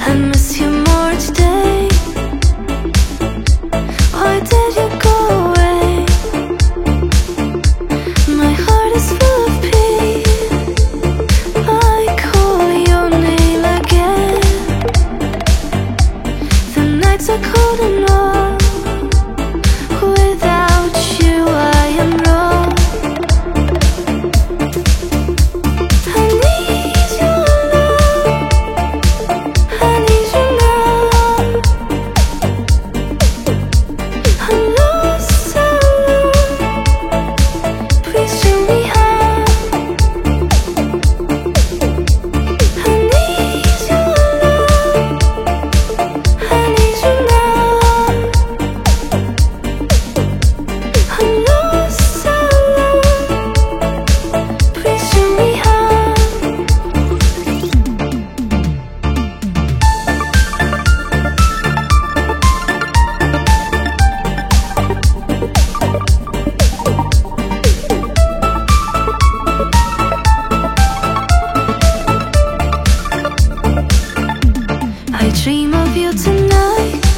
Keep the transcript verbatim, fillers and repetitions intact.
I miss you more today. Why did you go away? My heart is full of peace. I call your name again. The nights are cold and long. Without you I am wrong. I need your love. I need you now. I'm lost alone. Please show me how. I need your love. I need you now. I'm lost alone. Please show me how. I dream of you tonight.